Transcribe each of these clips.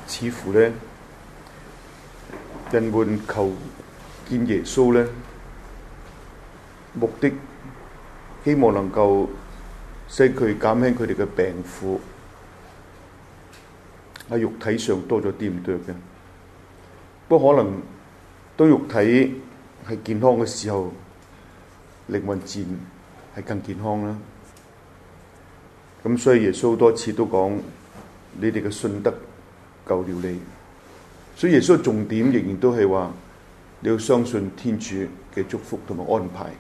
似乎咧，人們求見耶穌咧，目的希望能夠使佢減輕佢哋嘅病苦，喺肉體上多咗啲唔對嘅。不過可能當肉體係健康嘅時候，靈魂自然係更健康啦。咁所以耶穌多次都講：你哋嘅信德救了你。所以耶穌嘅重點仍然都係話，你要相信天主嘅祝福同埋安排。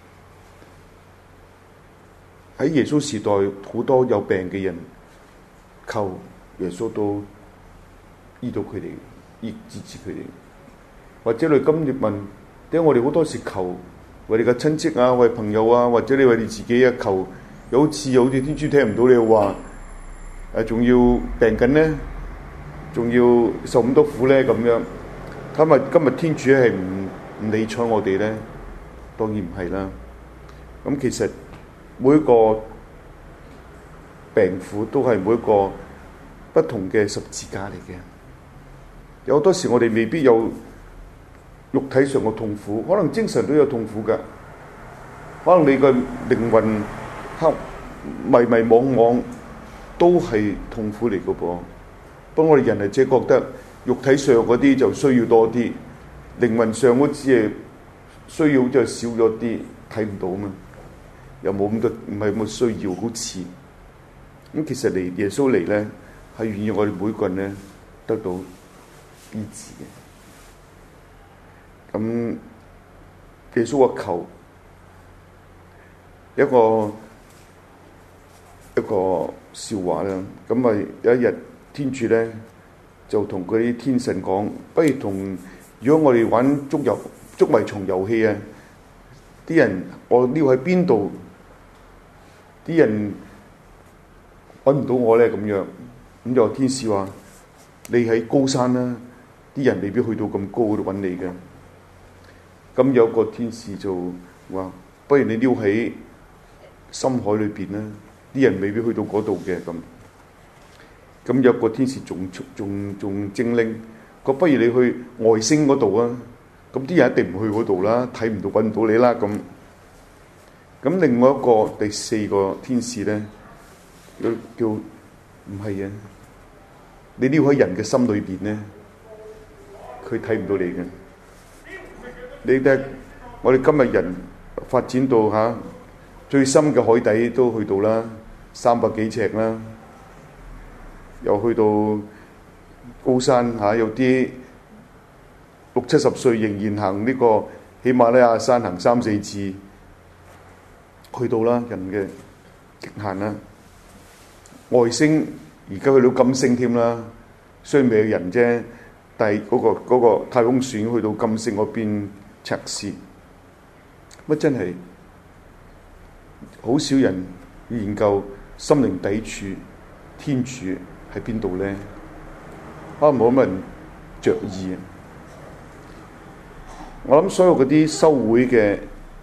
喺耶穌時代，好多有病嘅人求耶穌都醫到佢哋，醫治佢哋。或者你今日問，點解我哋好多時求為你嘅親戚啊、為朋友啊，或者你為你自己啊求，有好似天主聽唔到你話，仲要病緊呢？仲要受咁多苦咧咁樣，今日天主係唔理睬我哋咧？當然唔係啦。咁其實每一個病苦都係每一個不同嘅十字架嚟嘅。有好多時我哋未必有肉體上嘅痛苦，可能精神都有痛苦㗎。可能你個靈魂迷迷惘惘都係痛苦嚟嘅噃。不過我哋人係只係覺得肉體上嗰啲就需要多啲，靈魂上嗰啲係需要就少咗啲，睇唔到嘛，又冇咁多，唔係咁需要，好似咁。其實耶穌嚟咧係願意我哋每個人咧得到醫治嘅。咁耶穌話求一個笑話啦。咁咪有一日，天主咧就同嗰啲天神講：不如如果我哋玩捉迷藏遊戲啊，啲人我溜喺邊度，啲人揾唔到我咧咁樣。咁就天使話：你喺高山啦，啲人未必去到咁高嗰度揾你嘅。咁有個天使就話：不如你溜喺深海裏邊啦，啲人未必去到嗰度嘅咁。咁有個天使仲精靈，不如你去外星嗰度啊！咁啲人一定唔去嗰度啦，睇唔到揾唔到你啦咁。咁另外一個第四個天使咧，叫唔係啊！你溜喺人嘅心裏邊咧，佢睇唔到你嘅。你睇我哋今日人發展到最深嘅海底都去到啦，300幾尺啦。又去到高山有啲60-70歲仍然行呢個喜馬拉雅山行3-4次，去到啦人嘅極限啦。外星而家去到金星添啦，雖然未有人啫，但係嗰個太空船去到金星嗰邊測試，乜真係好少人研究心靈抵處天主喺邊度咧？可能冇乜人着意。我諗所有嗰啲修會嘅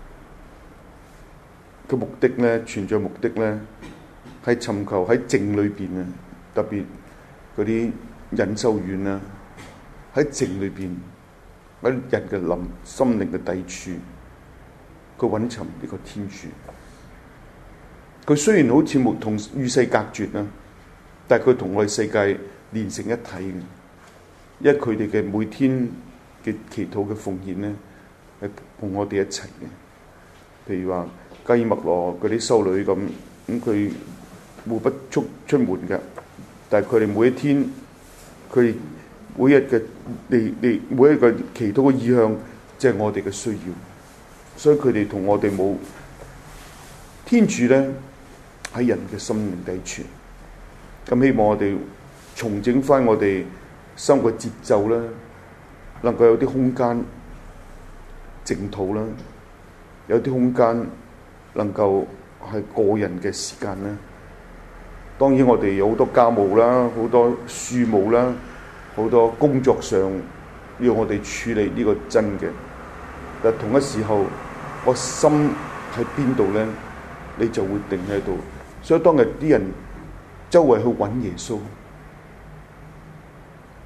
目的咧，存在目的咧，係尋求喺靜裏邊啊，特別嗰啲隱修院啊，喺靜裏邊喺人嘅心靈嘅抵處，佢揾尋呢個天主。佢雖然好似冇同與世隔絕啊，但係佢同我哋世界連成一體嘅，因為佢哋嘅每天嘅祈禱嘅奉獻咧，係同我哋一齊嘅。譬如話加爾默羅嗰啲修女咁佢互不出門嘅，但係佢哋每一天，佢哋每日嘅每一個祈禱嘅意向，即係我哋嘅需要，所以佢哋同我哋冇天主咧喺人嘅心靈底處。咁希望我哋重整翻我哋生活節奏啦，能夠有啲空間靜禱啦，有啲空間能夠係個人嘅時間啦。當然我哋有好多家務啦，好多書務啦，好多工作上要我哋處理，呢個真嘅。但同一時候，我心喺邊度咧，你就會定喺度。所以當日啲人周圍去揾耶穌，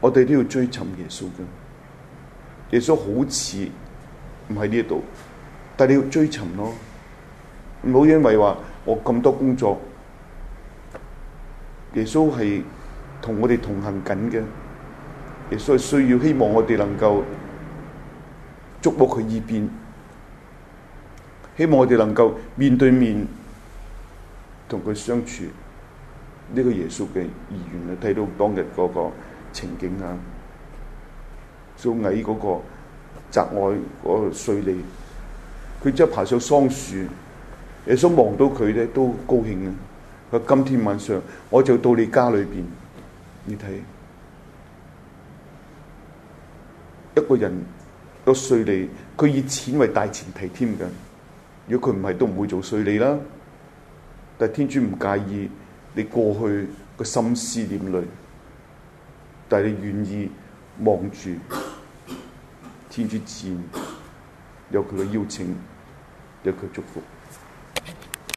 我哋都要追尋耶穌嘅。耶穌好似唔喺呢度，但你要追尋咯，唔好因為話我咁多工作，耶穌係同我哋同行緊嘅。耶穌係需要希望我哋能夠觸摸佢意變，希望我哋能夠面對面同佢相處。呢個耶穌嘅意願啊，睇到當日嗰個情景啊，小矮嗰個窄愛嗰個稅吏，佢即係爬上桑樹，耶穌望到佢咧都高興啊！佢話今天晚上我就到你家裏邊，你睇一個人個稅吏，佢以錢為大前提添㗎。如果佢唔係，都唔會做稅吏啦。但係天主唔介意你過去個心思念慮，但係你願意望住天主自然有佢嘅邀請，有佢祝福。